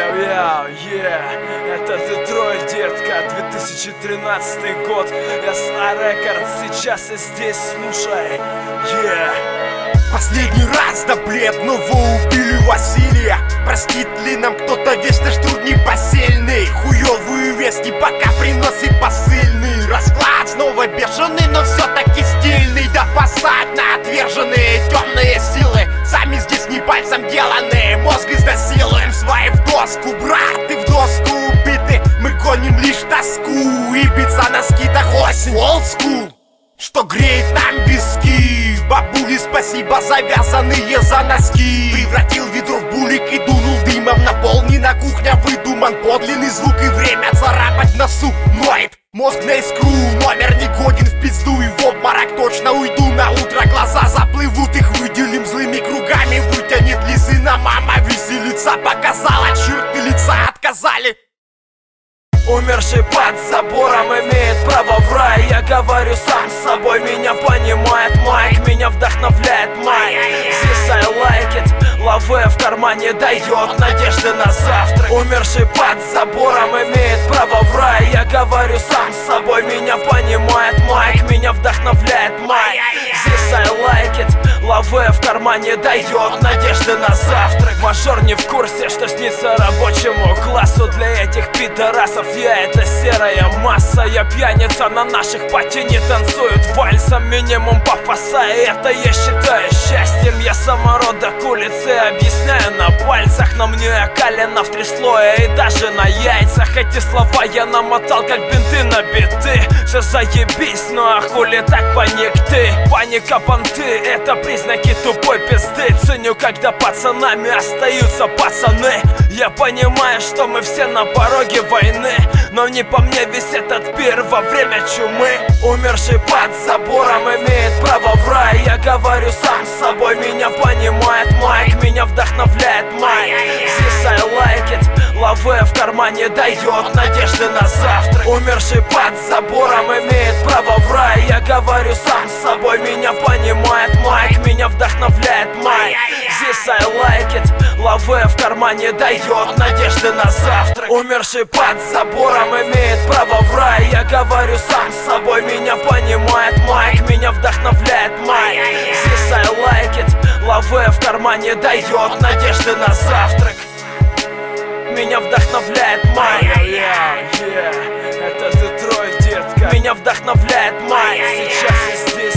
Это Детройт, детка, 2013 год. SR Records, сейчас и здесь, слушай. Последний раз, да бледного убили Василия. Простит ли нам кто-то весь наш труд непосильный? Хуёвые вести пока приносит посыльный. Расклад снова бешеный, но все-таки стильный. Да посадь на отверженные темные силы. Сами здесь не пальцем деланные, мозг изнасилуем. Свои в доску, брат, и в доску убиты. Мы гоним лишь тоску и биться на скитах осень. Old school, что греет нам виски. Бабули, спасибо, завязанные за носки. Превратил ведро в булик и дунул дымом. Наполнена кухня, выдуман подлинный звук. И время царапать в носу ноет. Мозг на искру, номер не годен в пизду. И в обморок точно уйду на утро. Глаза заплывут, их выделим злыми кругами. Вытянет ли сына мама, веселица показала. Черты лица отказали. Умерший под забором имеет право в рай. Я говорю сам с собой, меня понимает Майк. Меня вдохновляет Майк. Здесь I like it. Лаве в кармане дает надежды на завтра. Умерший под забором имеет право в рай. Я говорю сам с собой, меня понимает Майк. Меня вдохновляет Майк. Здесь I like it. Лаве в кармане дает надежды на завтрак. Мажор не в курсе, что снится рабочему классу. Для этих пидорасов я это серая масса. Я пьяница, на наших пати не танцуют вальсом. Минимум пафоса, и это я считаю счастьем. Я самородок улицы объясняю на пальцах. На мне окалено в 3 слоя и даже на яйцах. Эти слова я намотал как бинты на биты. Все заебись, ну а хули так паник ты? Паника, понты, это признаки тупой пизды. Ценю, когда пацанами остаются пацаны. Я понимаю, что мы все на пороге войны, но не по мне весь этот пир во время чумы. Умерший под забором имеет право в рай. Я говорю сам с собой, меня понимает Майк. Меня вдохновляет Майк. Здесь I like it. Лаве в кармане дает надежды на завтрак. Умерший под забором имеет право в рай. Я говорю сам с собой, меня понимает Майк. Меня вдохновляет Майк. Здесь I like it. Лаве в кармане дает надежды на завтрак. Умерший под забором имеет право в рай. Я говорю сам с собой, меня понимает Майк. Меня вдохновляет Майк. Здесь I like it. Лаве в кармане дает надежды на завтрак. Меня вдохновляет Майк. Это Детройт, детка. Меня вдохновляет Майк. Сейчас и здесь.